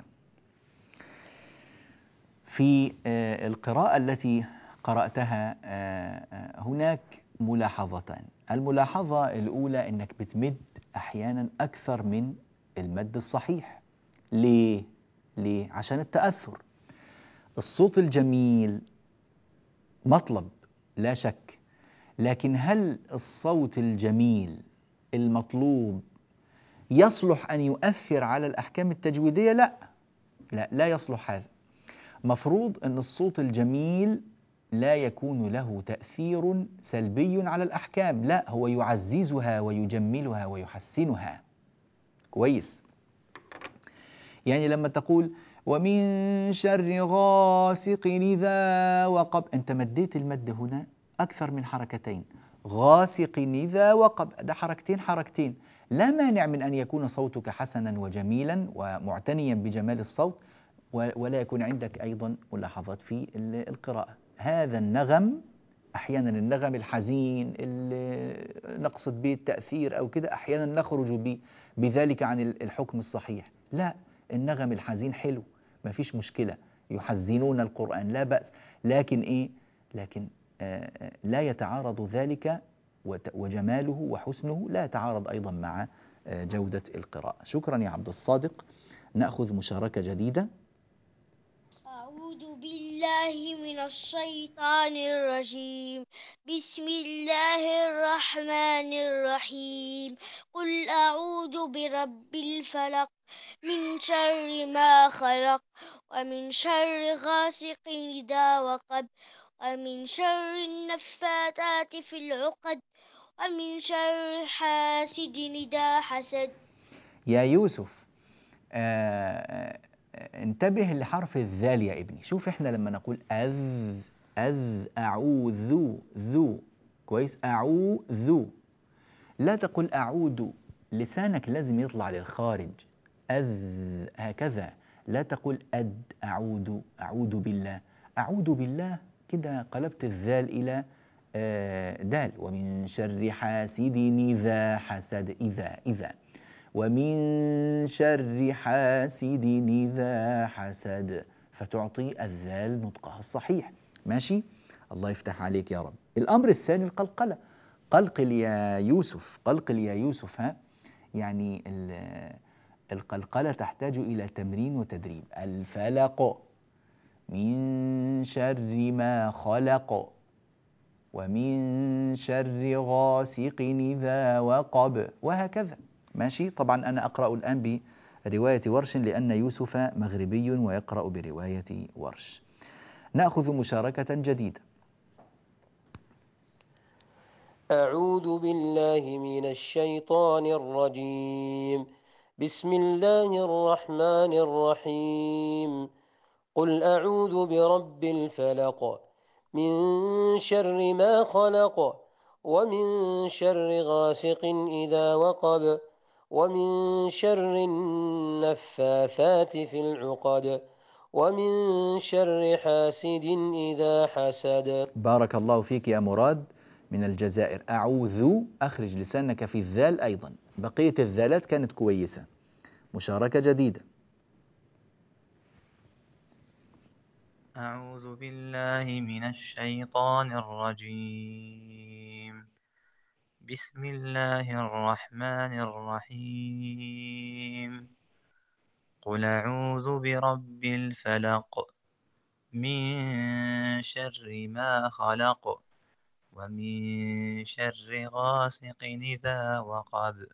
في القراءة التي قرأتها. هناك ملاحظتان. الملاحظة الأولى أنك بتمد أحيانا أكثر من المد الصحيح. ليه؟ عشان التأثر. الصوت الجميل مطلب لا شك، لكن هل الصوت الجميل المطلوب يصلح أن يؤثر على الأحكام التجويدية؟ لا يصلح هذا. مفروض أن الصوت الجميل لا يكون له تأثير سلبي على الأحكام، لا، هو يعززها ويجملها ويحسنها. كويس؟ يعني لما تقول ومن شر غاسق إذا وقب، أنت مديت المد هنا أكثر من حركتين. غاسق إذا وقب، ده حركتين. لا مانع من أن يكون صوتك حسنا وجميلا ومعتنيا بجمال الصوت، ولا يكون عندك أيضا ملاحظات في القراءة. هذا النغم أحيانا النغم الحزين اللي نقصد به التأثير أو كده، أحيانا نخرج بذلك عن الحكم الصحيح. لا، النغم الحزين حلو، ما فيش مشكلة، يحزنون القرآن لا بأس، لكن لا يتعارض ذلك، وجماله وحسنه لا يتعارض أيضا مع جودة القراءة. شكرا يا عبد الصادق. نأخذ مشاركة جديدة. أعوذ بالله من الشيطان الرجيم. بسم الله الرحمن الرحيم. قل أعوذ برب الفلق من شر ما خلق ومن شر غاسق إذا وقب ومن شر النفاثات في العقد ومن شر حاسد إذا حسد. يا يوسف، انتبه لحرف الذال يا ابني. شوف احنا لما نقول أعوذ ذو، كويس؟ أعوذ، لا تقل أعوذ، لسانك لازم يطلع للخارج. هكذا، لا تقل أعوذ بالله. أعوذ بالله كده قلبت الذال إلى دال. ومن شر حاسد إذا حسد، إذا ومن شر حاسد إذا حسد، فتعطي الذال نطقها الصحيح. ماشي؟ الله يفتح عليك يا رب. الأمر الثاني القلقلة. قلقل يا يوسف، ها؟ يعني القلقلة تحتاج إلى تمرين وتدريب. الفلق من شر ما خلق ومن شر غاسق إذا وقب، وهكذا. ماشي؟ طبعا أنا أقرأ الآن برواية ورش لأن يوسف مغربي ويقرأ برواية ورش. نأخذ مشاركة جديدة. أعوذ بالله من الشيطان الرجيم. بسم الله الرحمن الرحيم. قل أعوذ برب الفلق من شر ما خلق ومن شر غاسق إذا وقب ومن شر النفاثات في العقد ومن شر حاسد إذا حسد. بارك الله فيك يا مراد من الجزائر. أعوذ، أخرج لسانك في الذال أيضا، بقية الذالات كانت كويسة. مشاركة جديدة. أعوذ بالله من الشيطان الرجيم. بسم الله الرحمن الرحيم. قل أعوذ برب الفلق من شر ما خلق ومن شر غاسق إذا وقب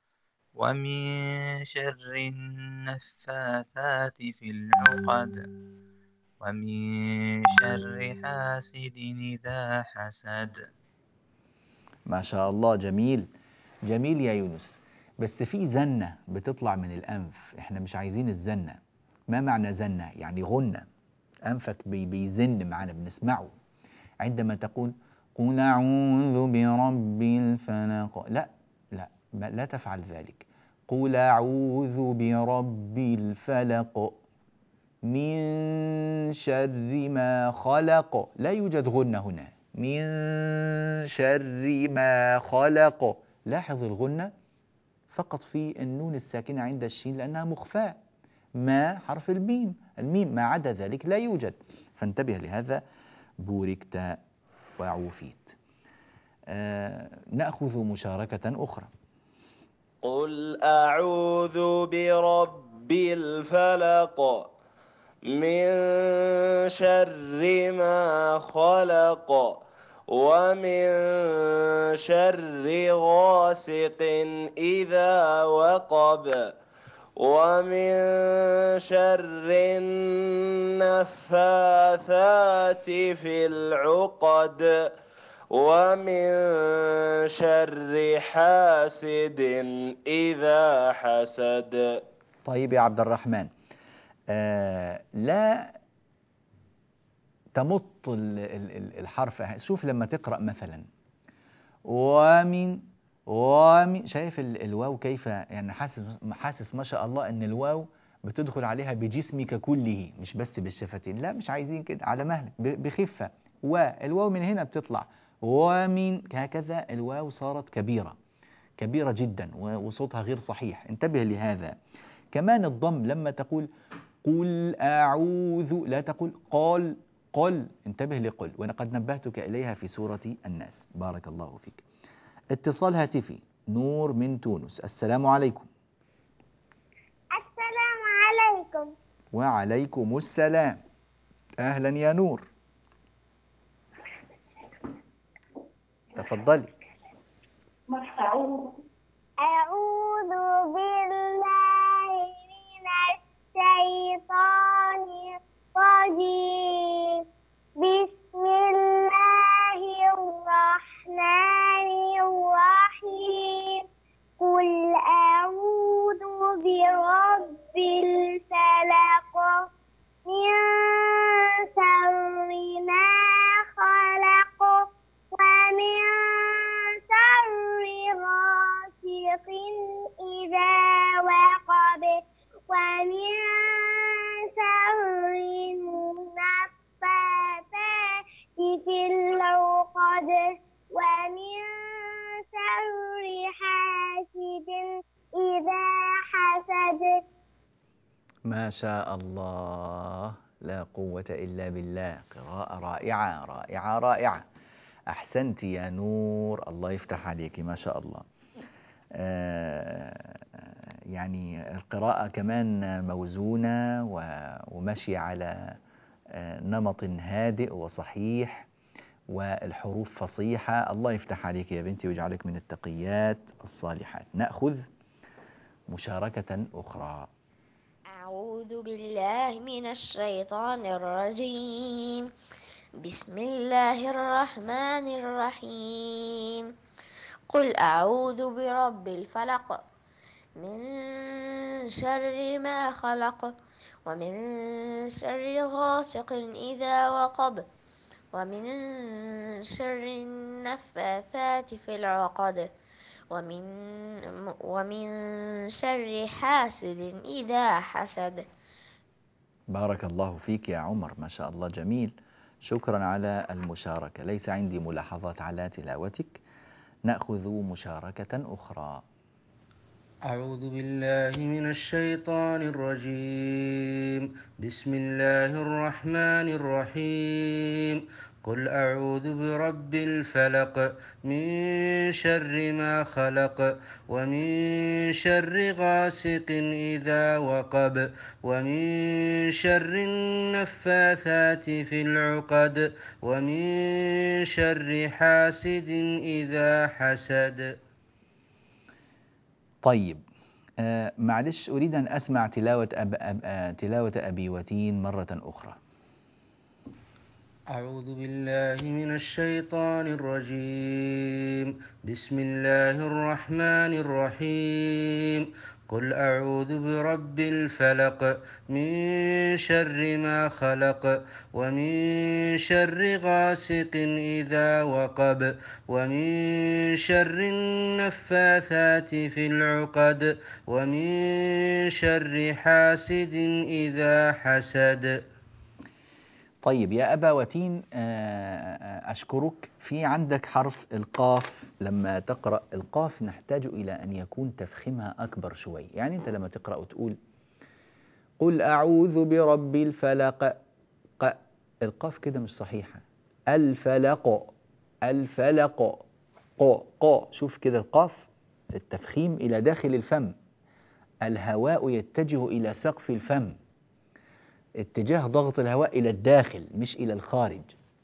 ومن شر النفاثات في العقد ومن شر حاسد إذا حسد. ما شاء الله، جميل يا يونس. بس في زنة بتطلع من الأنف، احنا مش عايزين الزنة. ما معنى زنة؟ يعني غنة. أنفك بيزن معنا بنسمعه. عندما تقول قل أعوذ برب الفلق، لا تفعل ذلك. قل أعوذ برب الفلق من شر ما خلق، لا يوجد غنة هنا. من شر ما خلق، لاحظ الغنة فقط في النون الساكنة عند الشين لأنها مخفاة. ما حرف الميم، ما عدا ذلك لا يوجد، فانتبه لهذا. بوركت وعوفيت. نأخذ مشاركة أخرى. قل أعوذ برب الفلق من شر ما خلق ومن شر غاسق إذا وقب ومن شر النفاثات في العقد ومن شر حاسد إذا حسد. طيب يا عبد الرحمن، لا تمط الحرف. شوف لما تقرأ مثلا ومن، شايف الواو كيف يعني، حاسس ما شاء الله ان الواو بتدخل عليها بجسمك كله مش بس بالشفتين. لا، مش عايزين كده، على مهلك بخفة. والواو من هنا بتطلع، ومن هكذا الواو صارت كبيرة جدا وصوتها غير صحيح. انتبه لهذا. كمان الضم لما تقول قل أعوذ، لا تقول قل، انتبه لقل، ولقد نبهتك إليها في سورة الناس. بارك الله فيك. اتصال هاتفي، نور من تونس. السلام عليكم. السلام عليكم. وعليكم السلام. أهلا يا نور، تفضلي. أعوذ بالله من الشيطان الرجيم. بسم الله الرحمن الرحيم. قل أعوذ برب الفلق من شر ما خلق ومن شر غاسق إذا وقب ومن شر النفاثات في العقد ومن شر حاسد إذا حسد. ما شاء الله، لا قوة إلا بالله. قراءة رائعة رائعة رائعة. أحسنت يا نور، الله يفتح عليك، ما شاء الله. يعني القراءة كمان موزونة وماشية على نمط هادئ وصحيح، والحروف فصيحة. الله يفتح عليك يا بنتي ويجعلك من التقيات الصالحات. نأخذ مشاركة أخرى. أعوذ بالله من الشيطان الرجيم. بسم الله الرحمن الرحيم. قل أعوذ برب الفلق من شر ما خلق ومن شر غاسق إذا وقب ومن شر النفاثات في العقد ومن شر حاسد إذا حسد. بارك الله فيك يا عمر، ما شاء الله، جميل. شكرا على المشاركة. ليس عندي ملاحظات على تلاوتك. نأخذ مشاركة أخرى. أعوذ بالله من الشيطان الرجيم. بسم الله الرحمن الرحيم. قل أعوذ برب الفلق من شر ما خلق ومن شر غاسق إذا وقب ومن شر النفاثات في العقد ومن شر حاسد إذا حسد. طيب، معلش أريد أن أسمع تلاوة أبي وتين مرة أخرى. أعوذ بالله من الشيطان الرجيم. بسم الله الرحمن الرحيم. قل أعوذ برب الفلق من شر ما خلق ومن شر غاسق إذا وقب ومن شر النفاثات في العقد ومن شر حاسد إذا حسد. طيب يا أبا وتين، أشكرك. في عندك حرف القاف، لما تقرأ القاف نحتاج إلى أن يكون تفخيمها أكبر شوي. يعني أنت لما تقرأ وتقول قل أعوذ برب الفلق، القاف كده مش صحيحة. الفلق، الفلق، شوف كده القاف التفخيم إلى داخل الفم، الهواء يتجه إلى سقف الفم، اتجاه ضغط الهواء إلى الداخل مش إلى الخارج.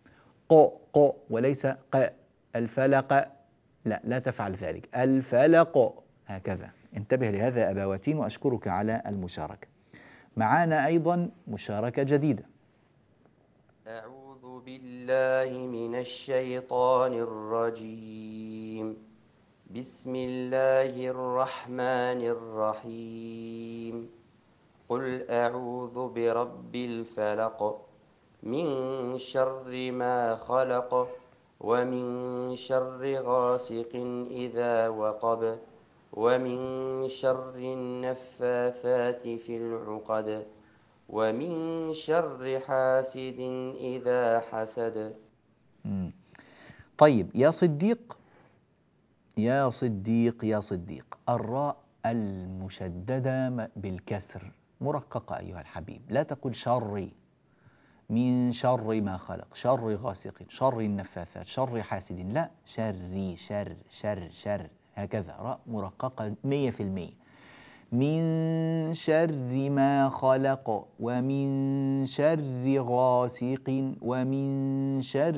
وليس الفلق، لا تفعل ذلك. الفلق هكذا. انتبه لهذا يا أبا وتين، وأشكرك على المشاركة. معانا أيضا مشاركة جديدة. أعوذ بالله من الشيطان الرجيم. بسم الله الرحمن الرحيم. قل أعوذ برب الفلق من شر ما خلق ومن شر غاسق إذا وقب ومن شر النفاثات في العقد ومن شر حاسد إذا حسد. طيب يا صديق، يا صديق، يا صديق، الراء المشددة بالكسر مرققة أيها الحبيب. لا تقل شري، من شر ما خلق، شر غاسق، شر النفاثات، شر حاسد، لا، شري، شر شر شر، هكذا. راء مرققة 100%. من شر ما خلق ومن شر غاسق ومن شر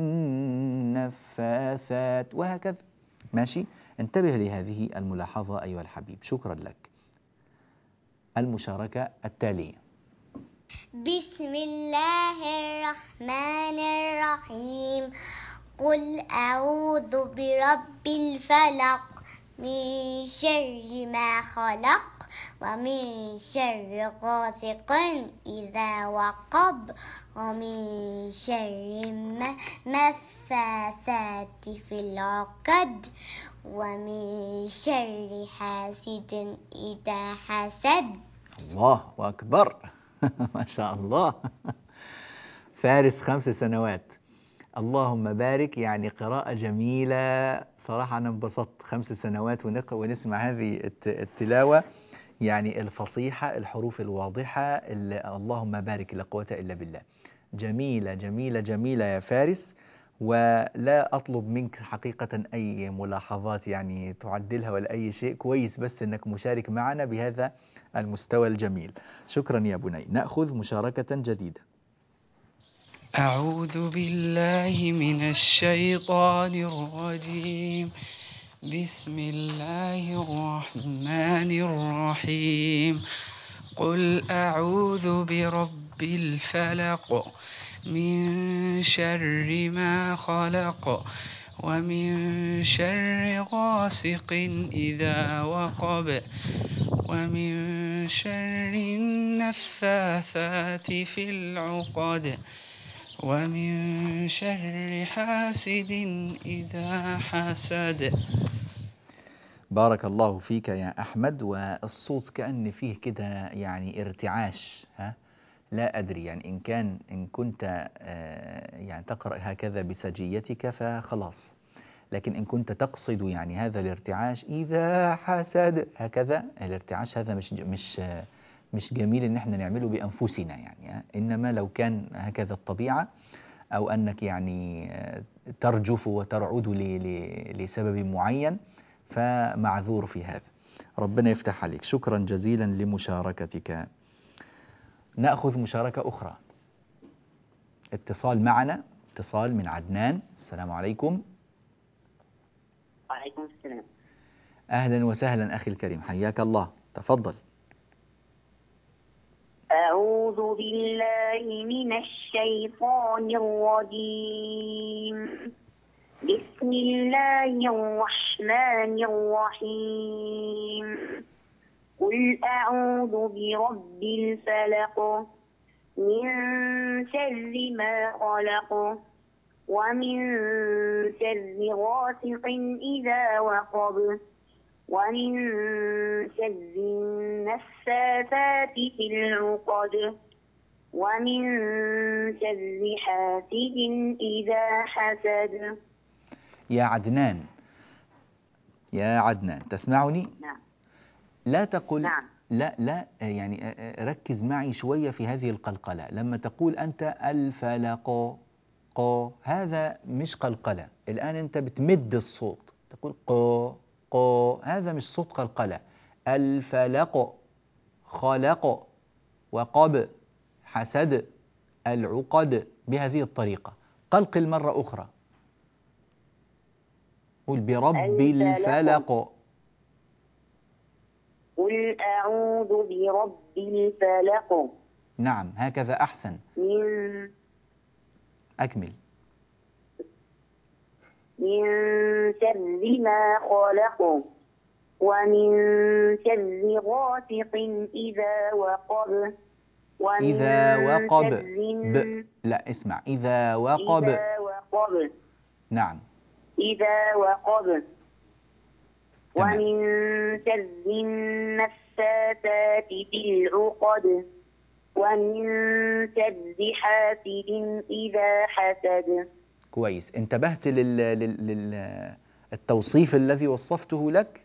النفاثات، وهكذا. ماشي؟ انتبه لهذه الملاحظة أيها الحبيب، شكرا لك. المشاركة التالية. بسم الله الرحمن الرحيم. قل أعوذ برب الفلق من شر ما خلق ومن شر غاسق إذا وقب ومن شر النفاثات في العقد ومن شر حاسد إذا حسد. الله أكبر. ما شاء الله. فارس 5 سنوات، اللهم بارك. يعني قراءة جميلة صراحة، أنا انبسطت. 5 سنوات ونسمع هذه التلاوة، يعني الفصيحة، الحروف الواضحة، اللهم بارك، لا قوة إلا بالله. جميلة جميلة جميلة يا فارس. ولا أطلب منك حقيقة أي ملاحظات يعني تعدلها ولا أي شيء، كويس بس أنك مشارك معنا بهذا المستوى الجميل. شكرا يا بني. نأخذ مشاركة جديدة. أعوذ بالله من الشيطان الرجيم. بسم الله الرحمن الرحيم. قل أعوذ برب الفلق من شر ما خلق ومن شر غاسق إذا وقب ومن شر النفاثات في العقد ومن شر حاسد إذا حسد. بارك الله فيك يا أحمد. والصوت كأن فيه كده يعني ارتعاش، لا أدري يعني إن كنت يعني تقرأ هكذا بسجيتك فخلاص، لكن إن كنت تقصد يعني هذا الارتعاش إذا حسد هكذا، الارتعاش هذا مش جميل إن احنا نعمله بأنفسنا يعني. إنما لو كان هكذا الطبيعة، أو أنك يعني ترجف وترعد لسبب معين، فمعذور في هذا. ربنا يفتح عليك. شكرا جزيلا لمشاركتك. نأخذ مشاركة أخرى. اتصال معنا، اتصال من عدنان. السلام عليكم. وعليكم السلام. أهلا وسهلا أخي الكريم، حياك الله، تفضل. أعوذ بالله من الشيطان الرجيم. بسم الله الرحمن الرحيم. قل أعوذ برب الفلق من شر ما خلق ومن شر غاسق إذا وقب ومن شر النفاثات في العقد ومن شر حاسد إذا حسد. يا عدنان، يا عدنان تسمعني؟ نعم. لا تقل نعم. لا يعني ركز معي شوية في هذه القلقلة. لما تقول أنت الفلق قو، هذا مش قلقلة. الآن أنت بتمد الصوت، تقول قو قو، هذا مش صوت قلقلة. الفلق خلق وقب حسد العقد، بهذه الطريقة. قلقل مرة أخرى، قل برب الفلق. قل أعوذ برب الفلق. نعم، هكذا أحسن. أكمل. من شر ما خلق ومن شر غاسق إذا وقب إذا وقب لا اسمع، إذا وقب. إذا وقب. نعم. إذا وقب. تمام. ومن شر النفاثات في العقد ومن شر حاسد إذا حسد. كويس، انتبهت للتوصيف الذي وصفته لك؟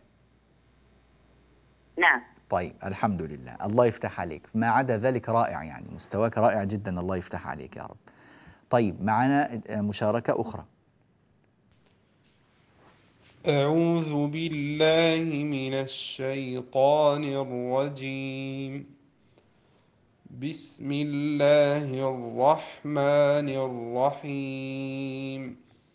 نعم. طيب الحمد لله، الله يفتح عليك. ما عدا ذلك رائع، يعني مستواك رائع جدا، الله يفتح عليك يا رب. طيب معنا مشاركة أخرى. أعوذ بالله من الشيطان الرجيم. بسم الله الرحمن الرحيم.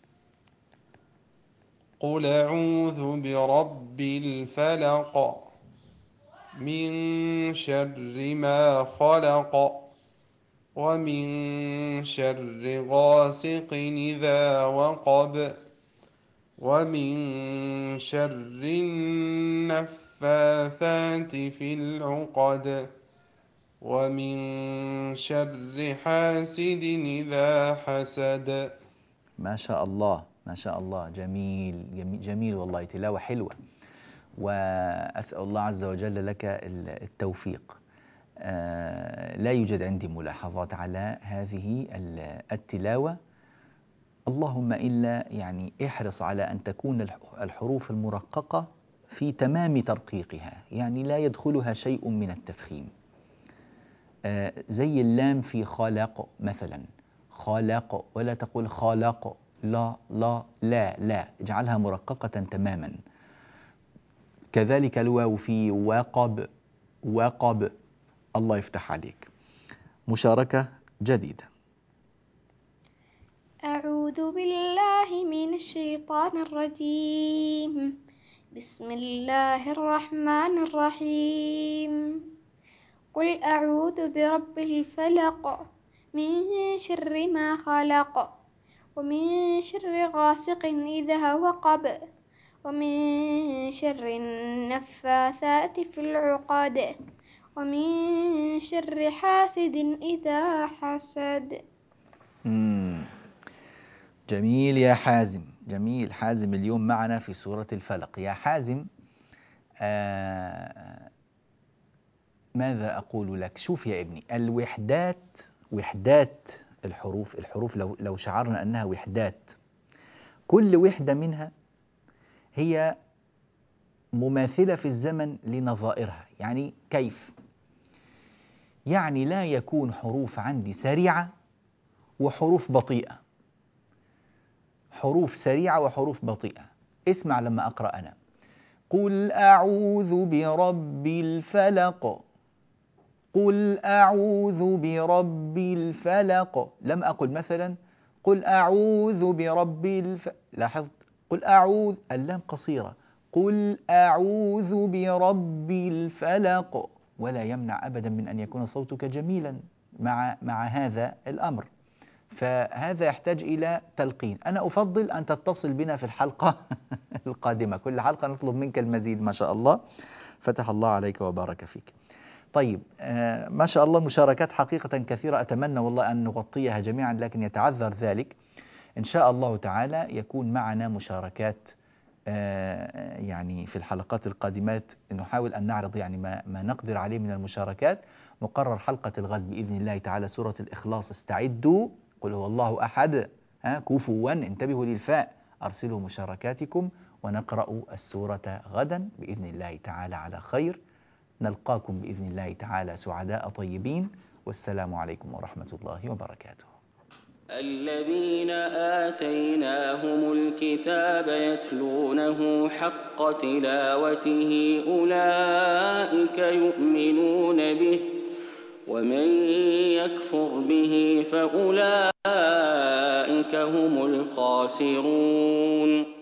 قل أعوذ برب الفلق من شر ما خلق ومن شر غاسق إذا وقب ومن شر النفاثات في العقد ومن شر حاسد إذا حسد. ما شاء الله ما شاء الله، جميل جميل, جميل والله، تلاوة حلوة، وأسأل الله عز وجل لك التوفيق. لا يوجد عندي ملاحظات على هذه التلاوة، اللهم إلا يعني احرص على أن تكون الحروف المرققة في تمام ترقيقها، يعني لا يدخلها شيء من التفخيم. زي اللام في خلق مثلا، خلق، ولا تقول خلق، لا لا لا لا، اجعلها مرققة تماما. كذلك الواو في وقب، وقب. الله يفتح عليك. مشاركة جديدة. أعوذ بالله من الشيطان الرجيم. بسم الله الرحمن الرحيم. قل أعوذ برب الفلق من شر ما خلق ومن شر غاسق إذا وقب ومن شر النفاثات في العقد ومن شر حاسد إذا حسد. جميل يا حازم، جميل. حازم اليوم معنا في سورة الفلق. يا حازم، ماذا أقول لك؟ شوف يا ابني، الوحدات، وحدات الحروف لو شعرنا أنها وحدات، كل وحدة منها هي مماثلة في الزمن لنظائرها. يعني كيف؟ يعني لا يكون حروف عندي سريعة وحروف بطيئة، حروف سريعة وحروف بطيئة. اسمع لما أقرأ أنا: قل أعوذ برب الفلق، قل أعوذ برب الفلق. لم أقل مثلا قل أعوذ برب لاحظت؟ قل أعوذ، اللام قصيرة. قل أعوذ برب الفلق، ولا يمنع أبدا من أن يكون صوتك جميلا مع هذا الأمر. فهذا يحتاج إلى تلقين. أنا أفضل أن تتصل بنا في الحلقة القادمة، كل حلقة نطلب منك المزيد ما شاء الله، فتح الله عليك وبارك فيك. طيب ما شاء الله المشاركات حقيقة كثيرة، أتمنى والله أن نغطيها جميعا، لكن يتعذر ذلك. إن شاء الله تعالى يكون معنا مشاركات يعني في الحلقات القادمات، نحاول أن نعرض يعني ما نقدر عليه من المشاركات. مقرر حلقة الغد بإذن الله تعالى سورة الإخلاص. استعدوا، قل هو الله أحد، كفوا، انتبهوا للفاء، أرسلوا مشاركاتكم ونقرأ السورة غدا بإذن الله تعالى على خير. نلقاكم بإذن الله تعالى سعداء طيبين، والسلام عليكم ورحمة الله وبركاته. الذين آتيناهم الكتاب يتلونه حق تلاوته أولئك يؤمنون به، ومن يكفر به فأولئك هم الخاسرون.